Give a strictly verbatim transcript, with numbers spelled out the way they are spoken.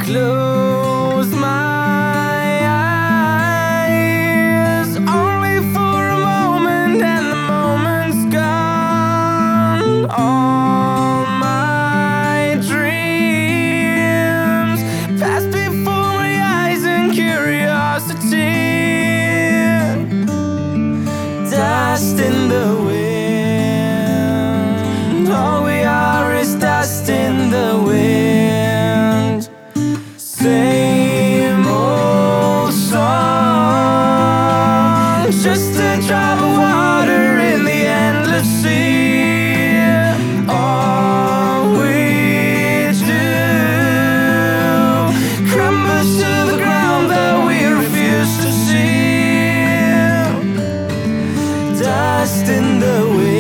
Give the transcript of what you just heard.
close my eyes, only for a moment, and the moment's gone. All my dreams pass before my eyes in curiosity. Dust in the wind, all we are is dust in the wind. Same old song, just a drop of water in the endless sea. All we do crumbles to the ground that we refuse to see. Dust in the wind.